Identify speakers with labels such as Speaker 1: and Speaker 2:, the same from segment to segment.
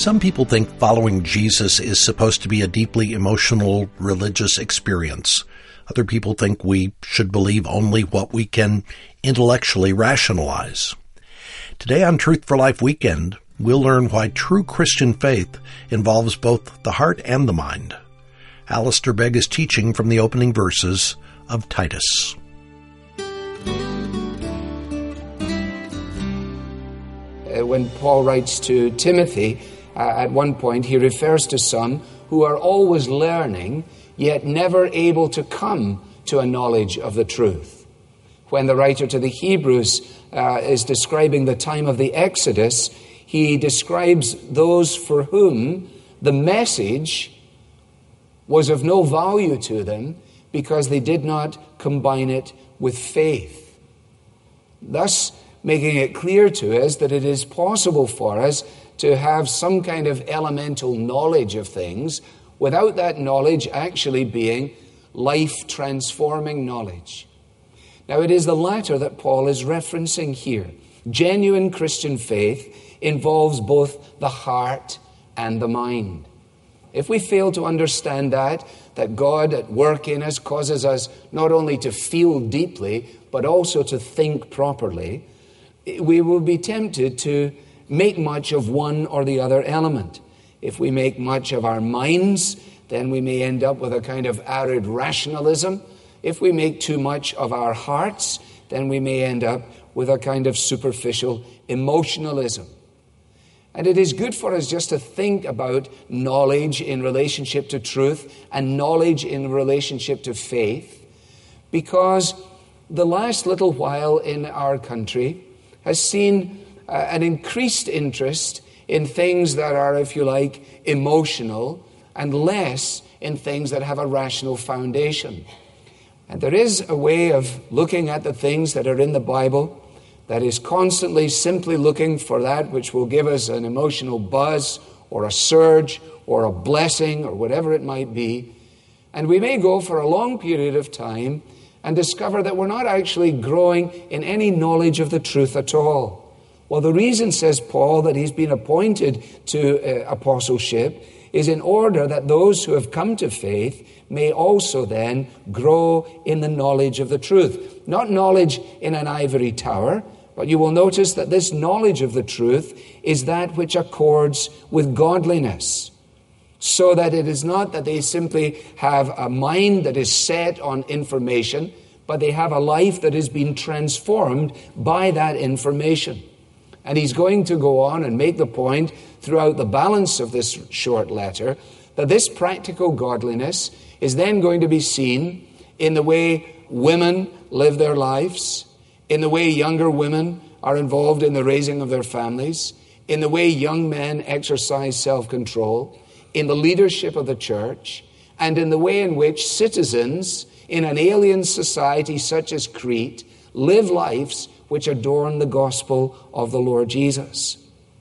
Speaker 1: Some people think following Jesus is supposed to be a deeply emotional, religious experience. Other people think we should believe only what we can intellectually rationalize. Today on Truth for Life Weekend, we'll learn why true Christian faith involves both the heart and the mind. Alistair Begg is teaching from the opening verses of Titus.
Speaker 2: When Paul writes to Timothy, at one point he refers to some who are always learning, yet never able to come to a knowledge of the truth. When the writer to the Hebrews is describing the time of the Exodus, he describes those for whom the message was of no value to them because they did not combine it with faith. Thus, making it clear to us that it is possible for us to have some kind of elemental knowledge of things without that knowledge actually being life-transforming knowledge. Now, it is the latter that Paul is referencing here. Genuine Christian faith involves both the heart and the mind. If we fail to understand that God at work in us causes us not only to feel deeply, but also to think properly, we will be tempted to make much of one or the other element. If we make much of our minds, then we may end up with a kind of arid rationalism. If we make too much of our hearts, then we may end up with a kind of superficial emotionalism. And it is good for us just to think about knowledge in relationship to truth and knowledge in relationship to faith, because the last little while in our country has seen an increased interest in things that are, if you like, emotional, and less in things that have a rational foundation. And there is a way of looking at the things that are in the Bible that is constantly simply looking for that which will give us an emotional buzz or a surge or a blessing or whatever it might be. And we may go for a long period of time and discover that we're not actually growing in any knowledge of the truth at all. Well, the reason, says Paul, that he's been appointed to apostleship is in order that those who have come to faith may also then grow in the knowledge of the truth. Not knowledge in an ivory tower, but you will notice that this knowledge of the truth is that which accords with godliness. So that it is not that they simply have a mind that is set on information, but they have a life that has been transformed by that information. And he's going to go on and make the point throughout the balance of this short letter that this practical godliness is then going to be seen in the way women live their lives, in the way younger women are involved in the raising of their families, in the way young men exercise self-control, in the leadership of the church, and in the way in which citizens in an alien society such as Crete live lives which adorn the gospel of the Lord Jesus.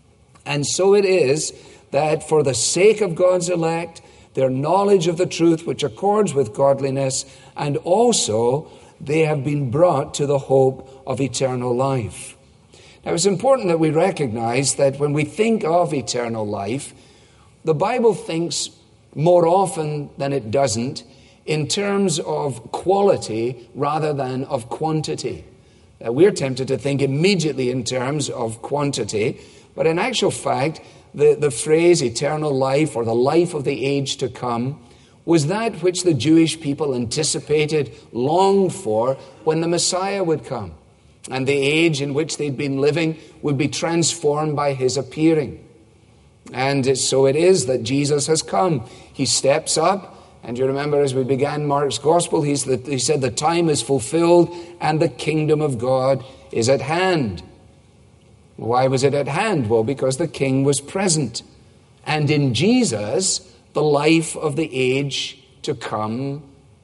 Speaker 2: And so it is that for the sake of God's elect, their knowledge of the truth which accords with godliness, and also they have been brought to the hope of eternal life. Now, it's important that we recognize that when we think of eternal life, the Bible thinks more often than it doesn't in terms of quality rather than of quantity. We're tempted to think immediately in terms of quantity, but in actual fact, the phrase eternal life or the life of the age to come was that which the Jewish people anticipated, longed for when the Messiah would come. And the age in which they'd been living would be transformed by his appearing. And so it is that Jesus has come. He steps up, and you remember as we began Mark's Gospel, he said the time is fulfilled and the kingdom of God is at hand. Why was it at hand? Well, because the King was present. And in Jesus, the life of the age to come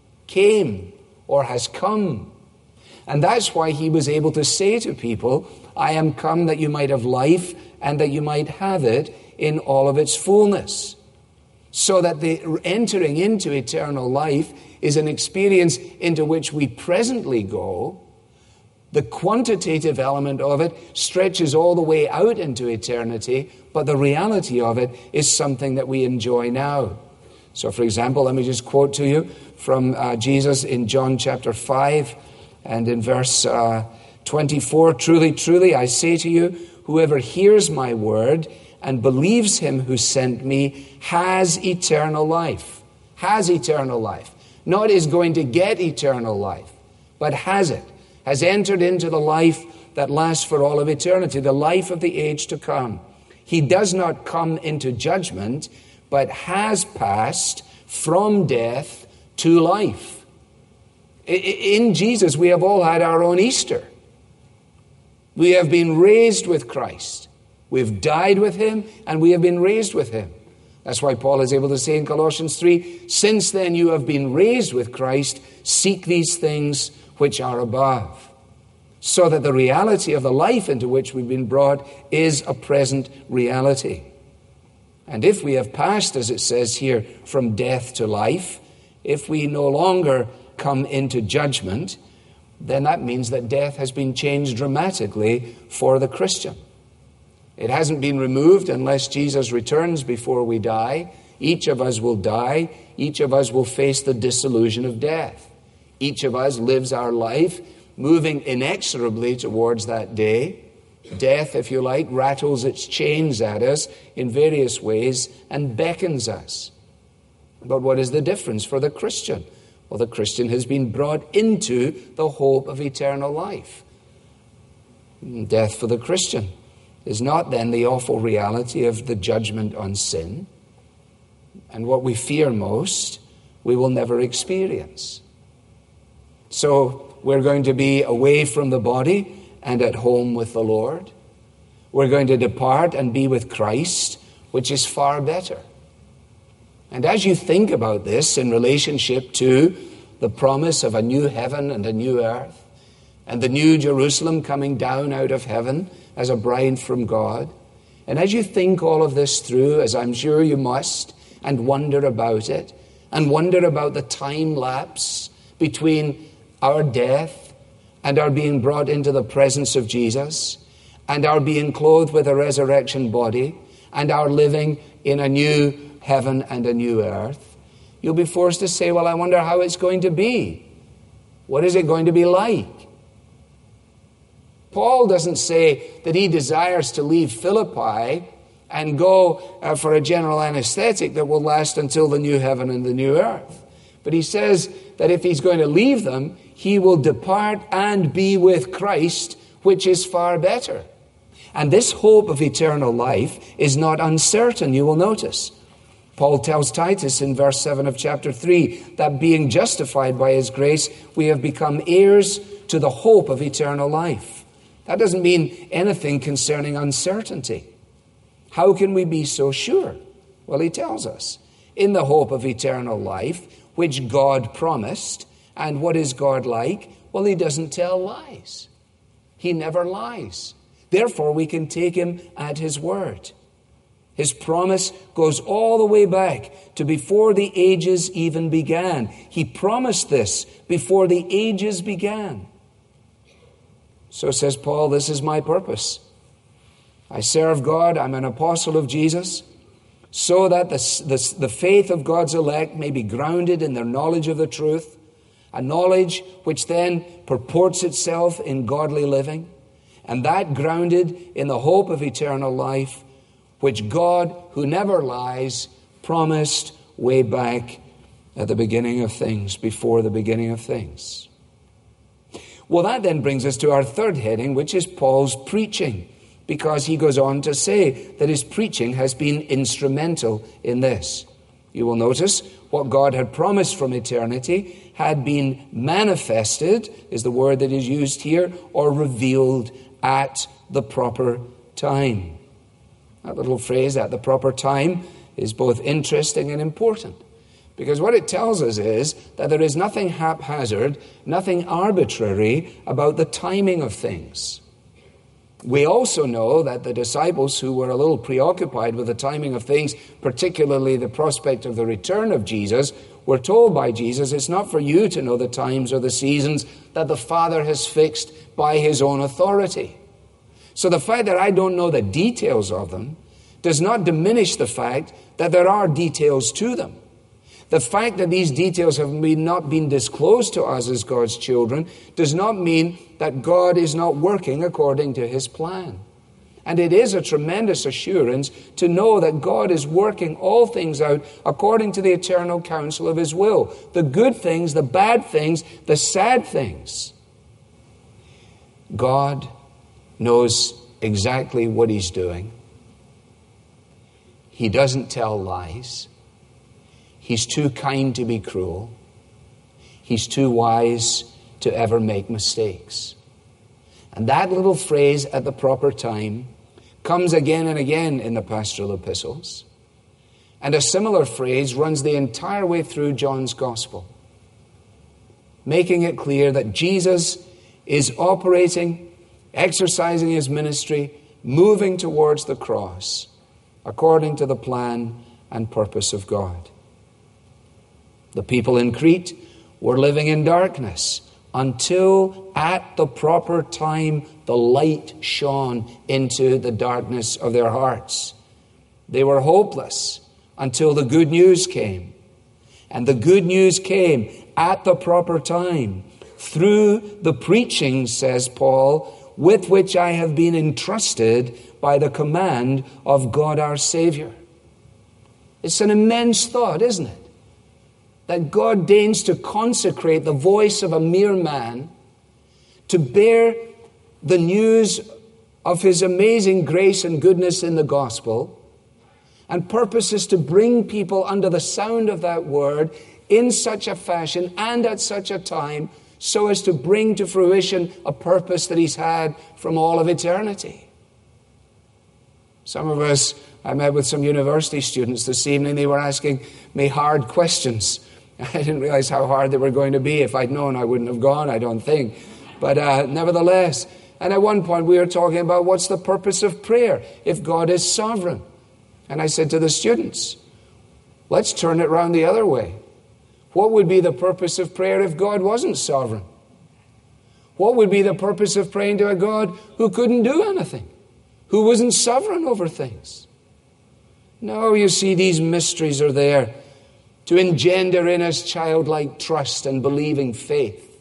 Speaker 2: came or has come. And that's why he was able to say to people, I am come that you might have life and that you might have it in all of its fullness. So that the entering into eternal life is an experience into which we presently go, The quantitative element of it stretches all the way out into eternity, but the reality of it is something that we enjoy now. So, for example, let me just quote to you from Jesus in John chapter 5 and in verse 24. Truly, truly, I say to you, whoever hears my word and believes him who sent me has eternal life. Has eternal life. Not is going to get eternal life, but has it. Has entered into the life that lasts for all of eternity, the life of the age to come. He does not come into judgment, but has passed from death to life. In Jesus, we have all had our own Easter. We have been raised with Christ. We've died with him, and we have been raised with him. That's why Paul is able to say in Colossians 3, since then you have been raised with Christ, seek these things which are above. So that the reality of the life into which we've been brought is a present reality. And if we have passed, as it says here, from death to life, if we no longer come into judgment, then that means that death has been changed dramatically for the Christian. It hasn't been removed unless Jesus returns before we die. Each of us will die. Each of us will face the disillusion of death. Each of us lives our life moving inexorably towards that day. Death, if you like, rattles its chains at us in various ways and beckons us. But what is the difference for the Christian? Well, the Christian has been brought into the hope of eternal life. Death for the Christian is not then the awful reality of the judgment on sin. And what we fear most, we will never experience. So we're going to be away from the body and at home with the Lord. We're going to depart and be with Christ, which is far better. And as you think about this in relationship to the promise of a new heaven and a new earth, and the new Jerusalem coming down out of heaven as a bride from God, and as you think all of this through, as I'm sure you must, and wonder about it, and wonder about the time lapse between our death and our being brought into the presence of Jesus, and our being clothed with a resurrection body, and our living in a new heaven and a new earth, you'll be forced to say, well, I wonder how it's going to be. What is it going to be like? Paul doesn't say that he desires to leave Philippi and go for a general anesthetic that will last until the new heaven and the new earth. But he says that if he's going to leave them, he will depart and be with Christ, which is far better. And this hope of eternal life is not uncertain, you will notice. Paul tells Titus in verse 7 of chapter 3 that being justified by his grace, we have become heirs to the hope of eternal life. That doesn't mean anything concerning uncertainty. How can we be so sure? Well, he tells us, in the hope of eternal life, which God promised. And what is God like? Well, he doesn't tell lies. He never lies. Therefore, we can take him at his word. His promise goes all the way back to before the ages even began. He promised this before the ages began. So says Paul, this is my purpose. I serve God, I'm an apostle of Jesus, so that the faith of God's elect may be grounded in their knowledge of the truth, a knowledge which then purports itself in godly living, and that grounded in the hope of eternal life, which God, who never lies, promised way back at the beginning of things, before the beginning of things. Well, that then brings us to our third heading, which is Paul's preaching, because he goes on to say that his preaching has been instrumental in this. You will notice what God had promised from eternity had been manifested, is the word that is used here, or revealed at the proper time. That little phrase, at the proper time, is both interesting and important. Because what it tells us is that there is nothing haphazard, nothing arbitrary about the timing of things. We also know that the disciples who were a little preoccupied with the timing of things, particularly the prospect of the return of Jesus, we're told by Jesus, it's not for you to know the times or the seasons that the Father has fixed by his own authority. So the fact that I don't know the details of them does not diminish the fact that there are details to them. The fact that these details have not been disclosed to us as God's children does not mean that God is not working according to his plan. And it is a tremendous assurance to know that God is working all things out according to the eternal counsel of his will. The good things, the bad things, the sad things. God knows exactly what he's doing. He doesn't tell lies. He's too kind to be cruel. He's too wise to ever make mistakes. And that little phrase, at the proper time, comes again and again in the pastoral epistles. And a similar phrase runs the entire way through John's gospel, making it clear that Jesus is operating, exercising his ministry, moving towards the cross, according to the plan and purpose of God. The people in Crete were living in darkness until at the proper time the light shone into the darkness of their hearts. They were hopeless until the good news came. And the good news came at the proper time through the preaching, says Paul, with which I have been entrusted by the command of God our Savior. It's an immense thought, isn't it? That God deigns to consecrate the voice of a mere man to bear the news of his amazing grace and goodness in the gospel, and purposes to bring people under the sound of that word in such a fashion and at such a time so as to bring to fruition a purpose that he's had from all of eternity. Some of us, I met with some university students this evening, they were asking me hard questions. I didn't realize how hard they were going to be. If I'd known, I wouldn't have gone, I don't think. But nevertheless, and at one point we were talking about what's the purpose of prayer if God is sovereign. And I said to the students, let's turn it around the other way. What would be the purpose of prayer if God wasn't sovereign? What would be the purpose of praying to a God who couldn't do anything, who wasn't sovereign over things? No, you see, these mysteries are there to engender in us childlike trust and believing faith,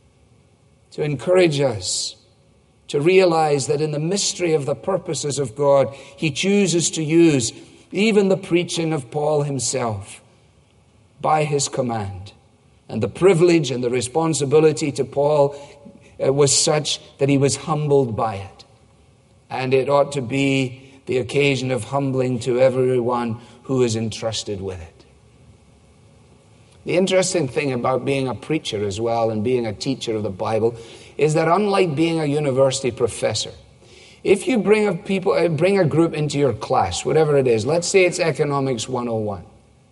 Speaker 2: to encourage us to realize that in the mystery of the purposes of God, he chooses to use even the preaching of Paul himself by his command. And the privilege and the responsibility to Paul was such that he was humbled by it. And it ought to be the occasion of humbling to everyone who is entrusted with it. The interesting thing about being a preacher as well and being a teacher of the Bible is that unlike being a university professor, if you bring a group into your class, whatever it is, let's say it's Economics 101.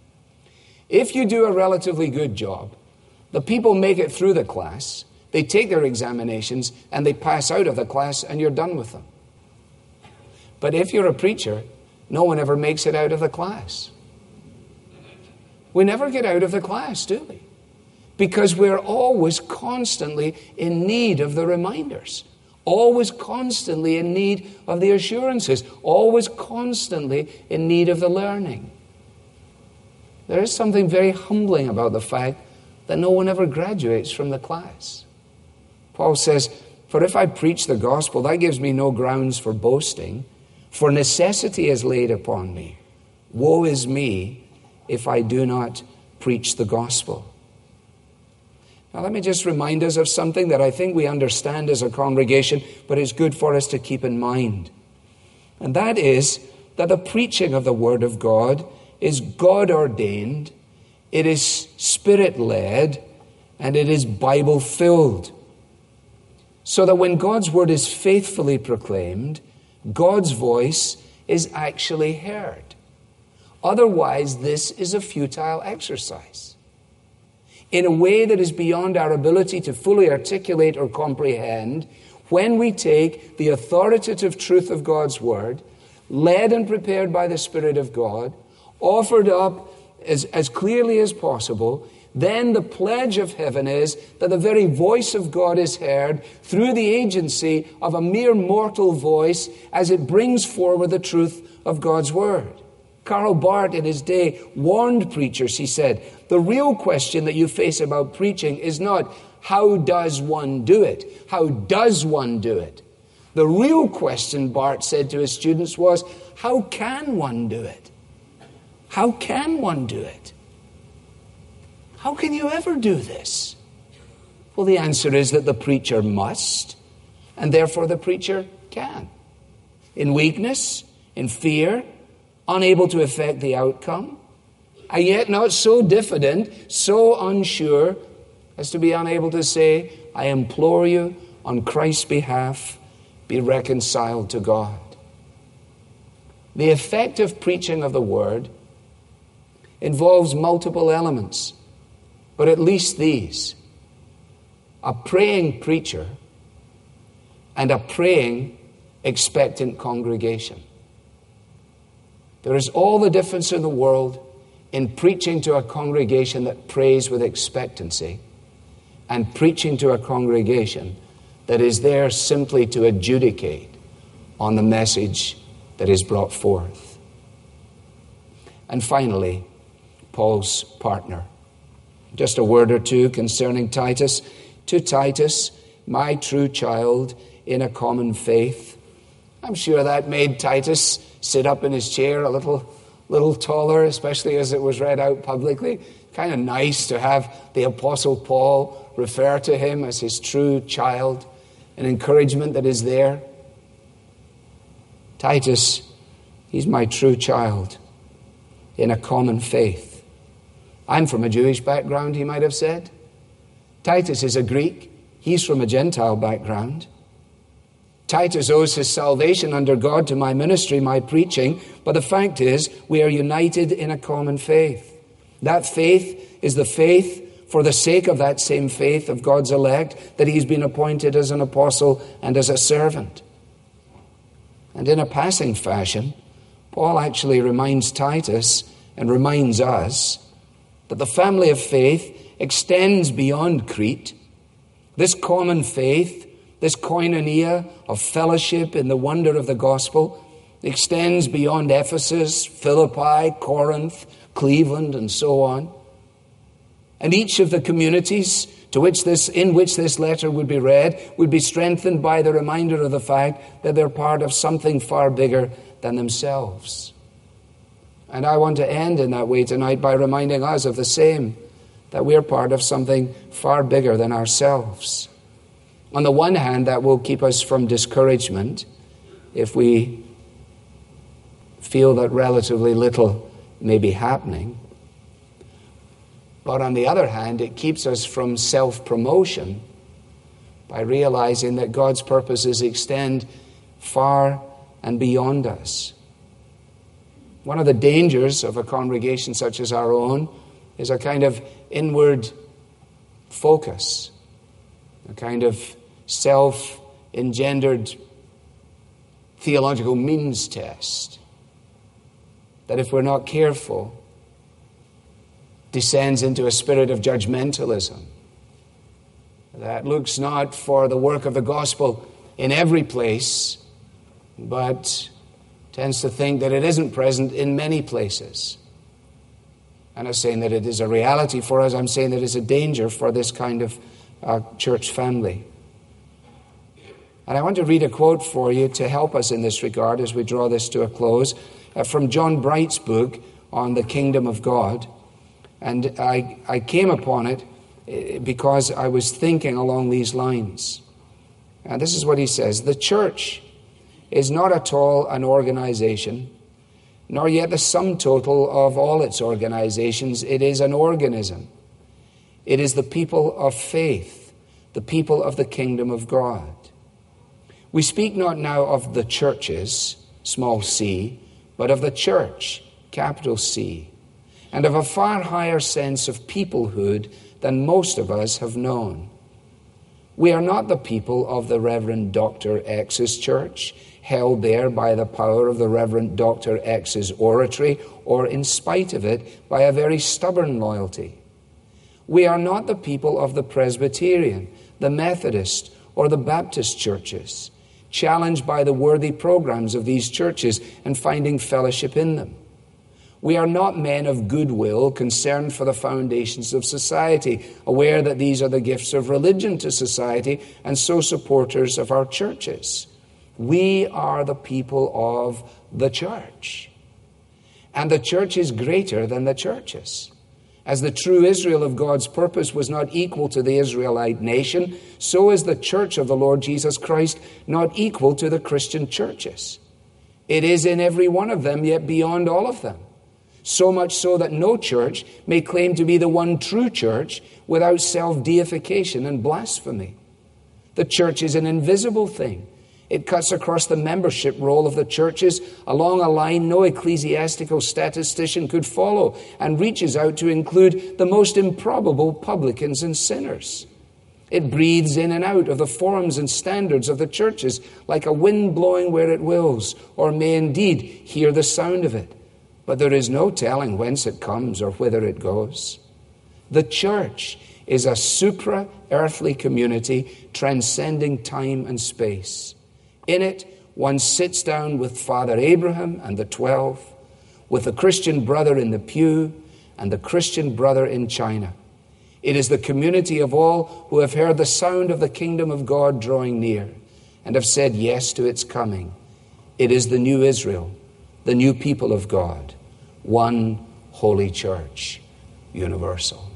Speaker 2: If you do a relatively good job, the people make it through the class, they take their examinations, and they pass out of the class, and you're done with them. But if you're a preacher, no one ever makes it out of the class. We never get out of the class, do we? Because we're always constantly in need of the reminders, always constantly in need of the assurances, always constantly in need of the learning. There is something very humbling about the fact that no one ever graduates from the class. Paul says, "For if I preach the gospel, that gives me no grounds for boasting, for necessity is laid upon me. Woe is me if I do not preach the gospel." Now let me just remind us of something that I think we understand as a congregation, but it's good for us to keep in mind. And that is that the preaching of the Word of God is God-ordained, it is Spirit-led, and it is Bible-filled. So that when God's Word is faithfully proclaimed, God's voice is actually heard. Otherwise, this is a futile exercise. In a way that is beyond our ability to fully articulate or comprehend, when we take the authoritative truth of God's Word, led and prepared by the Spirit of God, offered up as clearly as possible, then the pledge of heaven is that the very voice of God is heard through the agency of a mere mortal voice as it brings forward the truth of God's Word. Karl Barth in his day warned preachers, he said, the real question that you face about preaching is not, how does one do it? How does one do it? The real question, Barth said to his students, was, how can one do it? How can one do it? How can you ever do this? Well, the answer is that the preacher must, and therefore the preacher can. In weakness, in fear, unable to affect the outcome, and yet not so diffident, so unsure, as to be unable to say, I implore you on Christ's behalf, be reconciled to God. The effective preaching of the Word involves multiple elements, but at least these: a praying preacher and a praying, expectant congregation. There is all the difference in the world in preaching to a congregation that prays with expectancy and preaching to a congregation that is there simply to adjudicate on the message that is brought forth. And finally, Paul's partner. Just a word or two concerning Titus. To Titus, my true child in a common faith. I'm sure that made Titus sit up in his chair a little taller, especially as it was read out publicly. Kind of nice to have the Apostle Paul refer to him as his true child, an encouragement that is there. Titus, he's my true child in a common faith. I'm from a Jewish background, he might have said. Titus is a Greek. He's from a Gentile background. Titus owes his salvation under God to my ministry, my preaching, but the fact is we are united in a common faith. That faith is the faith, for the sake of that same faith of God's elect, that he's been appointed as an apostle and as a servant. And in a passing fashion, Paul actually reminds Titus and reminds us that the family of faith extends beyond Crete. This common faith, this koinonia of fellowship in the wonder of the gospel, extends beyond Ephesus, Philippi, Corinth, Cleveland, and so on. And each of the communities in which this letter would be read would be strengthened by the reminder of the fact that they're part of something far bigger than themselves. And I want to end in that way tonight by reminding us of the same, that we're part of something far bigger than ourselves. On the one hand, that will keep us from discouragement if we feel that relatively little may be happening. But on the other hand, it keeps us from self-promotion by realizing that God's purposes extend far and beyond us. One of the dangers of a congregation such as our own is a kind of inward focus, a kind of self-engendered theological means test that, if we're not careful, descends into a spirit of judgmentalism that looks not for the work of the gospel in every place, but tends to think that it isn't present in many places. I'm not saying that it is a reality for us. I'm saying that it's a danger for this kind of church family. And I want to read a quote for you to help us in this regard as we draw this to a close, from John Bright's book on the kingdom of God. And I came upon it because I was thinking along these lines. And this is what he says: the church is not at all an organization, nor yet the sum total of all its organizations. It is an organism. It is the people of faith, the people of the kingdom of God. We speak not now of the churches, small c, but of the church, capital C, and of a far higher sense of peoplehood than most of us have known. We are not the people of the Reverend Dr. X's church, held there by the power of the Reverend Dr. X's oratory, or in spite of it, by a very stubborn loyalty. We are not the people of the Presbyterian, the Methodist, or the Baptist churches, challenged by the worthy programs of these churches and finding fellowship in them. We are not men of goodwill concerned for the foundations of society, aware that these are the gifts of religion to society and so supporters of our churches. We are the people of the church. And the church is greater than the churches. As the true Israel of God's purpose was not equal to the Israelite nation, so is the church of the Lord Jesus Christ not equal to the Christian churches. It is in every one of them, yet beyond all of them. So much so that no church may claim to be the one true church without self-deification and blasphemy. The church is an invisible thing. It cuts across the membership roll of the churches along a line no ecclesiastical statistician could follow, and reaches out to include the most improbable publicans and sinners. It breathes in and out of the forms and standards of the churches like a wind blowing where it wills, or may indeed hear the sound of it. But there is no telling whence it comes or whither it goes. The church is a supra-earthly community transcending time and space. In it, one sits down with Father Abraham and the 12, with the Christian brother in the pew and the Christian brother in China. It is the community of all who have heard the sound of the kingdom of God drawing near and have said yes to its coming. It is the new Israel, the new people of God, one holy church, universal.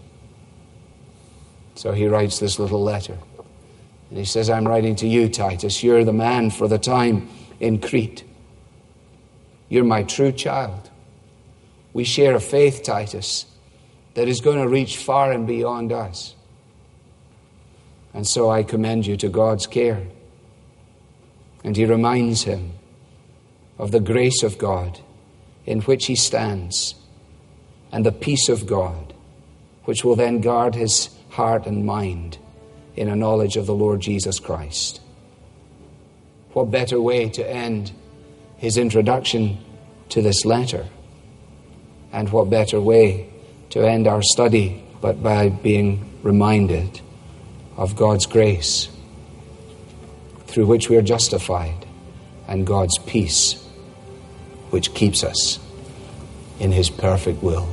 Speaker 2: So he writes this little letter. And he says, I'm writing to you, Titus. You're the man for the time in Crete. You're my true child. We share a faith, Titus, that is going to reach far and beyond us. And so I commend you to God's care. And he reminds him of the grace of God in which he stands, and the peace of God, which will then guard his heart and mind in a knowledge of the Lord Jesus Christ. What better way to end his introduction to this letter? And what better way to end our study but by being reminded of God's grace through which we are justified, and God's peace which keeps us in his perfect will.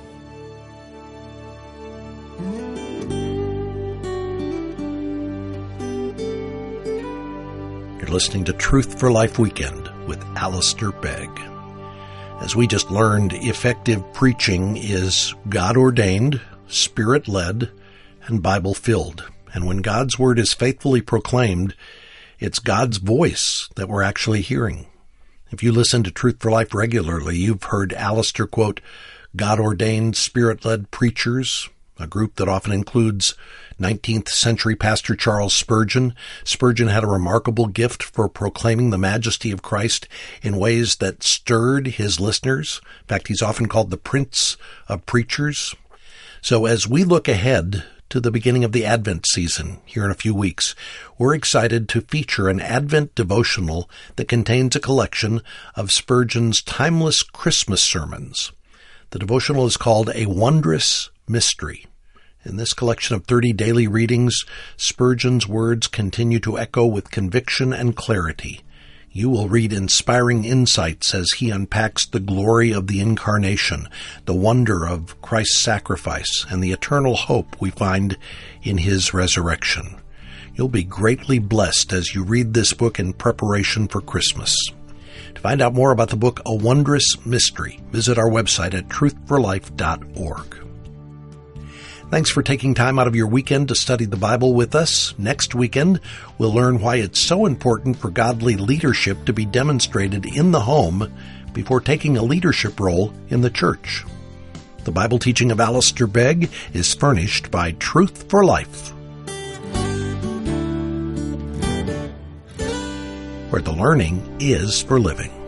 Speaker 1: Listening to Truth for Life Weekend with Alistair Begg. As we just learned, effective preaching is God-ordained, Spirit-led, and Bible-filled. And when God's Word is faithfully proclaimed, it's God's voice that we're actually hearing. If you listen to Truth for Life regularly, you've heard Alistair quote God-ordained, Spirit-led preachers, a group that often includes 19th century pastor Charles Spurgeon. Spurgeon had a remarkable gift for proclaiming the majesty of Christ in ways that stirred his listeners. In fact, he's often called the Prince of Preachers. So as we look ahead to the beginning of the Advent season here in a few weeks, we're excited to feature an Advent devotional that contains a collection of Spurgeon's timeless Christmas sermons. The devotional is called A Wondrous Mystery. In this collection of 30 daily readings, Spurgeon's words continue to echo with conviction and clarity. You will read inspiring insights as he unpacks the glory of the Incarnation, the wonder of Christ's sacrifice, and the eternal hope we find in his resurrection. You'll be greatly blessed as you read this book in preparation for Christmas. To find out more about the book A Wondrous Mystery, visit our website at truthforlife.org. Thanks for taking time out of your weekend to study the Bible with us. Next weekend, we'll learn why it's so important for godly leadership to be demonstrated in the home before taking a leadership role in the church. The Bible teaching of Alistair Begg is furnished by Truth for Life, where the learning is for living.